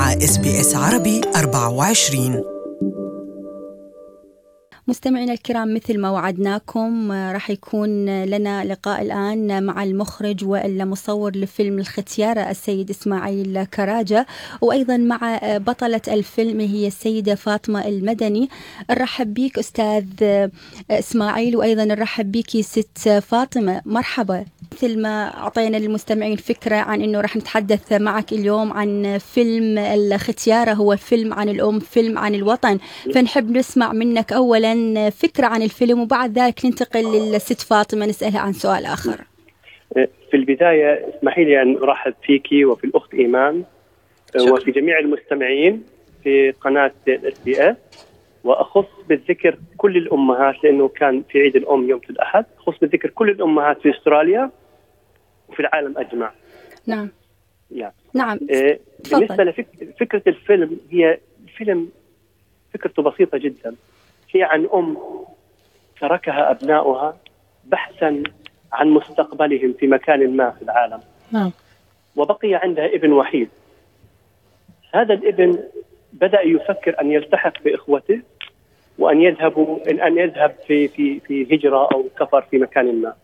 مع SBS عربي 24. مستمعينا الكرام، مثل ما وعدناكم راح يكون لنا لقاء الآن مع المخرج والمصور لفيلم الختيارة السيد إسماعيل كراجة، وأيضا مع بطلة الفيلم هي السيدة فاطمة المدني. نرحب بيك أستاذ إسماعيل، وأيضا نرحب بيكي ست فاطمة. مرحبا. مثل ما أعطينا للمستمعين فكرة عن أنه راح نتحدث معك اليوم عن فيلم الختيارة، هو فيلم عن الأم، فيلم عن الوطن، فنحب نسمع منك أولا فكرة عن الفيلم، وبعد ذلك ننتقل للست فاطمة نسألها عن سؤال آخر. في البداية اسمحي لي أن أرحب فيكي وفي الأخت إيمان وفي جميع المستمعين في قناة SBS، وأخص بالذكر كل الأمهات لأنه كان في عيد الأم يوم الأحد، أخص بالذكر كل الأمهات في أستراليا وفي العالم أجمع. نعم. يعني. نعم. بالنسبة لفكرة الفيلم، هي فيلم فكرته بسيطة جدا، هي عن أم تركها أبناؤها بحثا عن مستقبلهم في مكان ما في العالم. نعم. وبقي عندها ابن وحيد. هذا الابن بدأ يفكر أن يلتحق بإخوته وأن يذهب في هجرة أو سفر في مكان ما.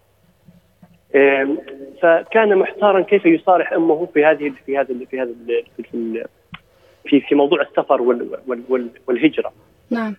فكان محتارا كيف يصارح أمه في موضوع السفر والهجرة. نعم.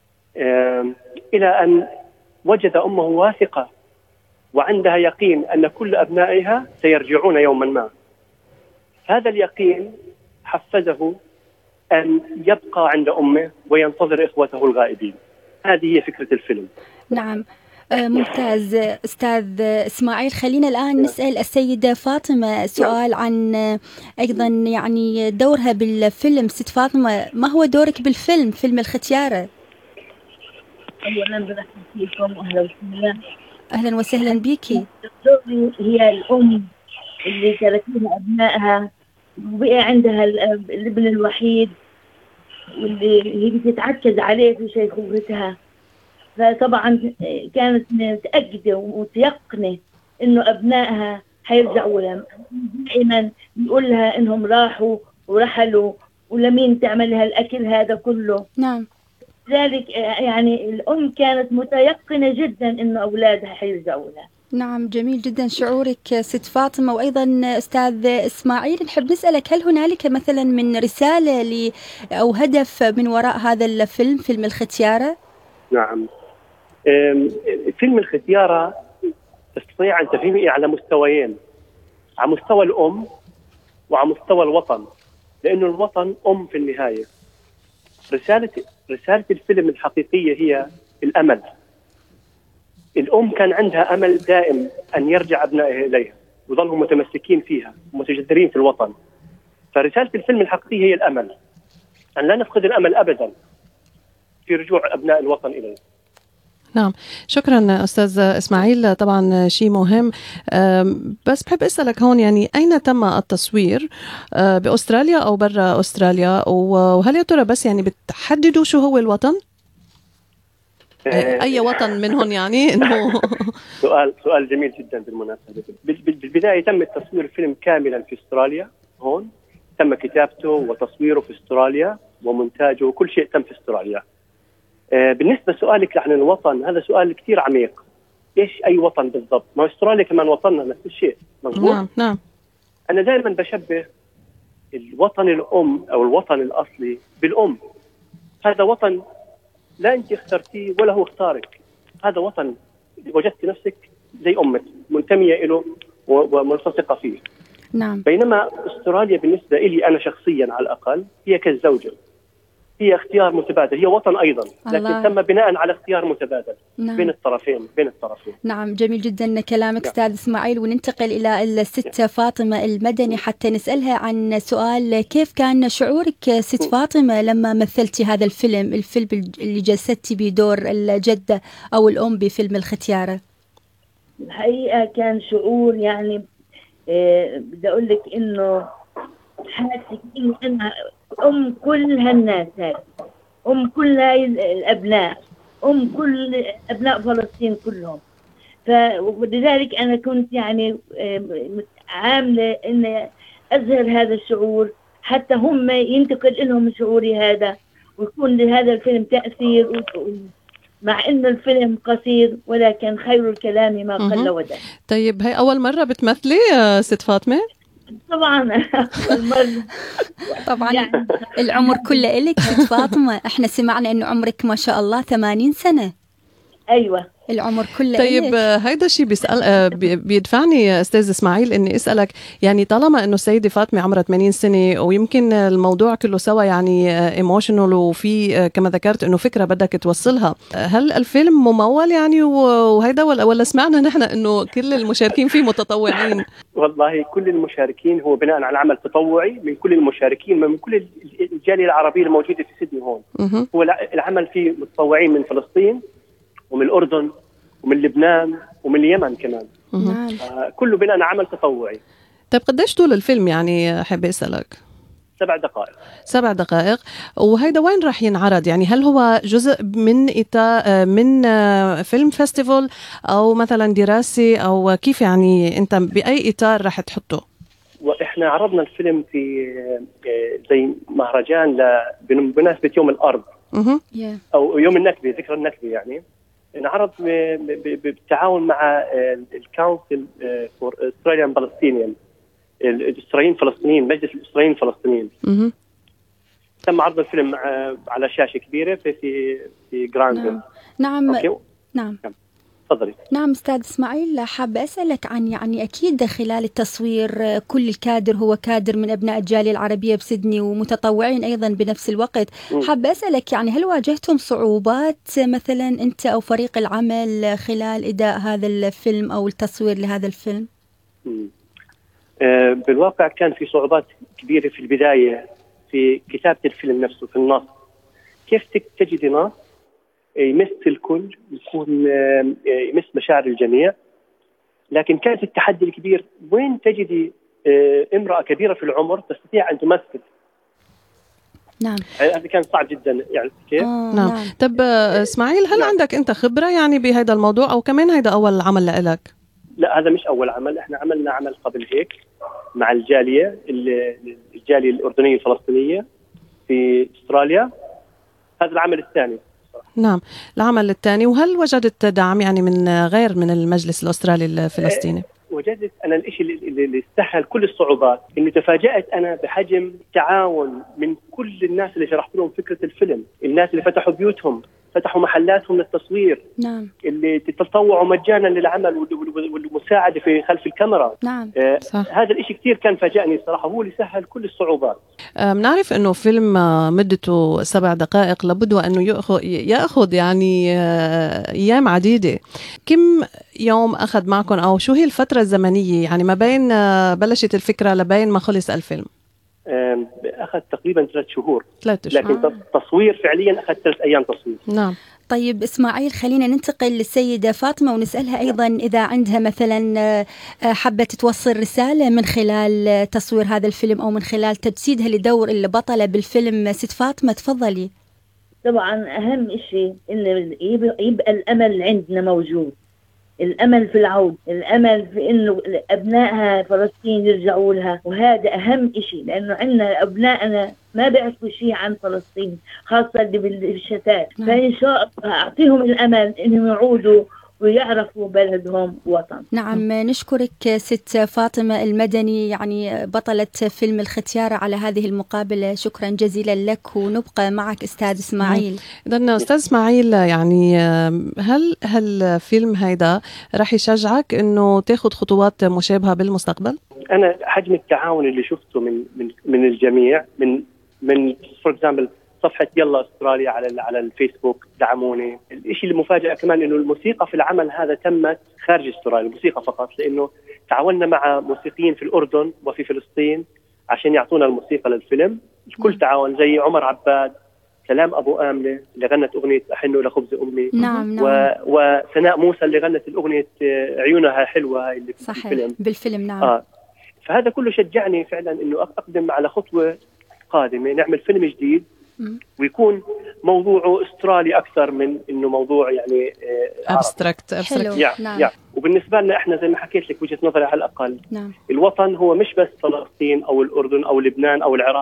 إلى أن وجد أمه واثقة وعندها يقين أن كل أبنائها سيرجعون يوما ما. هذا اليقين حفزه أن يبقى عند أمه وينتظر إخوته الغائبين. هذه هي فكرة الفيلم. نعم. ممتاز أستاذ إسماعيل. خلينا الآن نسأل السيدة فاطمة سؤال عن أيضا يعني دورها بالفيلم. ست فاطمة، ما هو دورك بالفيلم، فيلم الختيارة؟ أولا برحب فيكم وأهلا وسهلا. أهلا وسهلا بيكي. دوري هي الأم اللي تركتها أبنائها وبقى عندها الابن الوحيد واللي هي بتتعكز عليه في شيخوختها. فطبعا كانت متأكدة ومتيقنة إنه أبنائها حيرجعوا لها. دائما يقول لها إنهم راحوا ورحلوا ولمين تعمل لها الأكل هذا كله. نعم. ذلك يعني الأم كانت متيقنة جدا إنه أولادها حيرجعوا لها. نعم، جميل جدا شعورك ست فاطمة. وأيضا أستاذ إسماعيل، نحب نسألك هل هنالك مثلا من رسالة أو هدف من وراء هذا الفيلم، فيلم الختيارة؟ نعم. فيلم الختيارة تستطيع أن تفهمه على مستويين، على مستوى الأم وعلى مستوى الوطن، لأنه الوطن أم في النهاية. رسالة الفيلم الحقيقية هي الأمل. الأم كان عندها أمل دائم أن يرجع أبنائها إليها ويظلوا متمسكين فيها ومتجذرين في الوطن. فرسالة الفيلم الحقيقية هي الأمل، أن لا نفقد الأمل أبدا في رجوع أبناء الوطن إليه. نعم، شكرا أستاذ إسماعيل، طبعا شيء مهم. بس بحب أسألك هون، يعني أين تم التصوير، بأستراليا أو برا أستراليا؟ وهل يا ترى بس يعني بتحددوا شو هو الوطن؟ أي وطن منهم يعني؟ إنه سؤال جميل جدا بالمناسبة. بالبداية تم التصوير الفيلم كاملا في أستراليا. هون تم كتابته وتصويره في أستراليا ومونتاجه وكل شيء تم في أستراليا. بالنسبة لسؤالك عن الوطن، هذا سؤال كتير عميق. إيش أي وطن بالضبط؟ ما أستراليا كمان وطننا نفس الشيء، مظبوط؟ نعم نعم. أنا دائما بشبه الوطن الأم أو الوطن الأصلي بالأم. هذا وطن لا أنت اخترتيه ولا هو اختارك، هذا وطن وجدت نفسك زي أمك منتمية له وملتصقة فيه. نعم. بينما أستراليا بالنسبة لي أنا شخصيا على الأقل هي كالزوجة، هي اختيار متبادل، هي وطن أيضا، لكن تم بناء على اختيار متبادل. نعم. بين الطرفين. نعم، جميل جدا كلامك أستاذ إسماعيل. وننتقل إلى الست فاطمة المدني حتى نسألها عن سؤال. كيف كان شعورك ست فاطمة لما مثلتي هذا الفيلم اللي جسدتي بدور الجدة أو الأم بفيلم الختيارة؟ الحقيقة كان شعور يعني بدي أقول لك إنه حاسة إنه أنا أم كل هالناس هذه، أم كل هاي الأبناء، أم كل أبناء فلسطين كلهم. فلذلك أنا كنت يعني عاملة إن أظهر هذا الشعور حتى هم ينتقل لهم شعوري هذا، ويكون لهذا الفيلم تأثير، مع إنه الفيلم قصير ولكن خير الكلام ما قل ودل. طيب هي أول مرة بتمثلي ست فاطمة؟ طبعا أول مرة. طبعا يعني العمر كله إلك ست فاطمة، احنا سمعنا إنه عمرك ما شاء الله 80 سنة. أيوة العمر كله. طيب هيدا الشيء بيدفعني أستاذ إسماعيل إني أسألك، يعني طالما إنه السيدة فاطمة عمرها 80 سنة ويمكن الموضوع كله سوا يعني ايموشنال، وفي كما ذكرت إنه فكرة بدك توصلها، هل الفيلم ممول يعني وهيدا ولا سمعنا نحن إنه كل المشاركين فيه متطوعين؟ والله كل المشاركين هو بناء على عمل تطوعي من كل المشاركين، من كل الجالية العربية الموجودة في سيدني هون. هو العمل فيه متطوعين من فلسطين ومن الأردن ومن لبنان ومن اليمن كمان. كله بناء على عمل تطوعي. طيب قديش طول الفيلم يعني حابب أسألك؟ 7 دقائق. 7 دقائق. وهيدا وين راح ينعرض؟ يعني هل هو جزء من فيلم فيستيفال أو مثلا دراسي، أو كيف يعني أنت بأي إطار راح تحطه؟ وإحنا عرضنا الفيلم في زي مهرجان بمناسبة يوم الأرض أو يوم النكبة، ذكرى النكبة يعني. انعرض بالتعاون مع الكونسل فور استراليان فلسطينيين، الاسرائيليين الفلسطينيين، مجلس الاسرائيليين الفلسطينيين. تم عرض الفيلم على شاشه كبيره في جراندفيل. نعم. نعم تفضلي. نعم أستاذ إسماعيل، حابة أسألك عن يعني أكيد خلال التصوير كل الكادر هو كادر من أبناء الجالية العربية بسيدني ومتطوعين أيضا بنفس الوقت. حابة أسألك يعني هل واجهتم صعوبات مثلا أنت أو فريق العمل خلال إداء هذا الفيلم أو التصوير لهذا الفيلم؟ بالواقع كان في صعوبات كبيرة في البداية في كتابة الفيلم نفسه، في النص. كيف تجد نص يمس الكل، يكون يمس مشاعر الجميع، لكن كانت التحدي الكبير وين تجدي امرأة كبيرة في العمر تستطيع أن تمثل. نعم هذا كان صعب جدا يعني كيف. نعم. طب إسماعيل، هل عندك أنت خبرة يعني بهذا الموضوع أو كمان هذا أول عمل لإلك؟ لا هذا مش أول عمل، احنا عملنا عمل قبل هيك مع الجالية الأردنية الفلسطينية في أستراليا. هذا العمل الثاني. نعم العمل الثاني. وهل وجدت دعم يعني من غير من المجلس الأسترالي الفلسطيني؟ وجدت أنا الشيء اللي استحل كل الصعوبات إنه تفاجأت أنا بحجم تعاون من كل الناس اللي شرحت لهم فكرة الفيلم، الناس اللي فتحوا بيوتهم، فتحوا محلاتهم للتصوير. نعم. اللي تتطوعوا مجانا للعمل والمساعدة في خلف الكاميرا. نام. هذا الإشي كتير كان فاجأني صراحة، هو اللي سهل كل الصعوبات. بنعرف إنه فيلم مدته 7 دقائق لابد وأنه يأخذ يعني أيام عديدة. كم يوم أخذ معكم أو شو هي الفترة الزمنية يعني ما بين بلشت الفكرة لبين ما خلص الفيلم؟ أخذ تقريبا 3 شهور. 3 شهور. لكن تصوير فعليا أخذ 3 أيام تصوير. نعم. طيب إسماعيل، خلينا ننتقل للسيدة فاطمة ونسألها أيضا إذا عندها مثلا حابة توصل رسالة من خلال تصوير هذا الفيلم أو من خلال تجسيدها لدور البطلة بالفيلم. ست فاطمة تفضلي. طبعا أهم شيء إنه يبقى الأمل عندنا موجود، الأمل في العود، الأمل في إنه أبنائها فلسطين يرجعوا لها، وهذا أهم إشي، لأنه عندنا أبنائنا ما بيعرفوا شيء عن فلسطين خاصة اللي بالشتات. فإن شاء الله أعطيهم الأمل إنهم يعودوا ويعرفوا بلدهم وطن. نعم نشكرك ست فاطمة المدني يعني بطلة فيلم الختيارة على هذه المقابلة، شكرا جزيلا لك، ونبقى معك أستاذ إسماعيل. إذن أستاذ إسماعيل، يعني هل الفيلم هيدا راح يشجعك إنه تاخد خطوات مشابهة بالمستقبل؟ أنا حجم التعاون اللي شفته من الجميع، من فور إكزامبل صفحة يلا أستراليا على الفيسبوك دعموني. الشيء المفاجأة كمان إنه الموسيقى في العمل هذا تمت خارج أستراليا، الموسيقى فقط، لأنه تعاوننا مع موسيقيين في الأردن وفي فلسطين عشان يعطونا الموسيقى للفيلم. الكل تعاون، زي عمر عباد، سلام أبو آملة اللي غنت أغنية أحن لخبز أمي. نعم. وسناء موسى اللي غنت الأغنية عيونها حلوة اللي في الفيلم. بالفيلم. نعم. فهذا كله شجعني فعلا إنه أقدم على خطوة قادمة، نعمل فيلم جديد ويكون موضوعه استرالي أكثر من إنه موضوع يعني أبستراكت. نعم. وبالنسبة لنا إحنا زي ما حكيت لك وجهة نظري على الأقل، نعم. الوطن هو مش بس فلسطين أو الأردن أو لبنان أو العراق،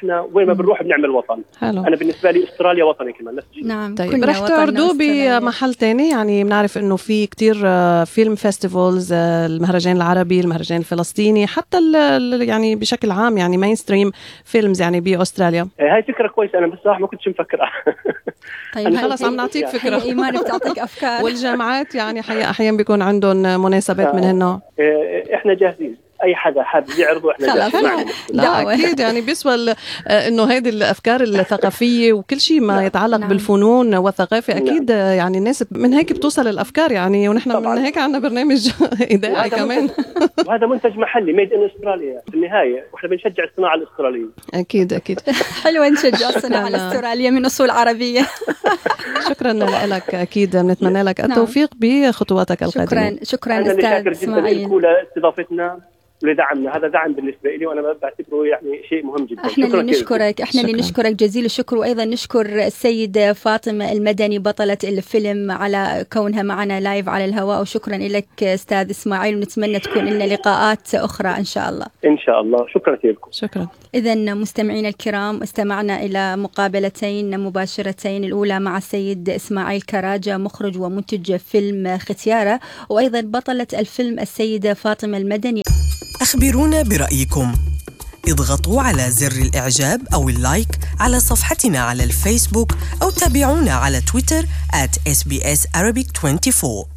احنا وين ما بنروح بنعمل وطن. حلو. انا بالنسبه لي استراليا وطني كمان نفس الشيء. نعم. طيب رح تعرضوه بمحل تاني؟ يعني بنعرف انه في كتير فيلم فيستيفالز، المهرجان العربي، المهرجان الفلسطيني، حتى يعني بشكل عام يعني مين ستريم فيلمز يعني باستراليا. هاي فكره كويسه، انا بصراحه ما كنتش مفكرها. طيب خلص عم نعطيك فكره. ايمان بتعطيك افكار. والجامعات يعني احيانا بيكون عندهم مناسبات من هالنوع. احنا جاهزين، اي حدا حابب يعرض واحنا جاهزين. لا اكيد يعني بيسوى انه هذه الافكار الثقافيه وكل شيء ما يتعلق بالفنون والثقافه اكيد يعني الناس من هيك بتوصل الافكار يعني، ونحن من هيك عندنا برنامج اذاعي كمان. وهذا منتج محلي ميد ان استراليا في النهايه، واحنا بنشجع الصناعه الاستراليه. اكيد حلوه نشجع الصناعه الاستراليه من اصول عربيه. شكرا لك، اكيد بنتمنى لك التوفيق بخطواتك القادمه. شكرا استاذ اسماعيل استضافتنا ولدعمنا، هذا دعم بالنسبه لي وانا بعتبره يعني شيء مهم جدا. احنا اللي نشكرك جزيل الشكر، وايضا نشكر السيده فاطمه المدني بطله الفيلم على كونها معنا لايف على الهواء، وشكرا لك استاذ اسماعيل، ونتمنى تكون لنا لقاءات اخرى ان شاء الله. ان شاء الله، شكرا لكم. شكرا. اذا مستمعينا الكرام، استمعنا الى مقابلتين مباشرتين، الاولى مع السيد اسماعيل كراجة مخرج ومنتج فيلم ختيارة، وايضا بطله الفيلم السيده فاطمه المدني. أخبرونا برأيكم، اضغطوا على زر الإعجاب أو اللايك على صفحتنا على الفيسبوك، أو تابعونا على تويتر @SBS Arabic 24.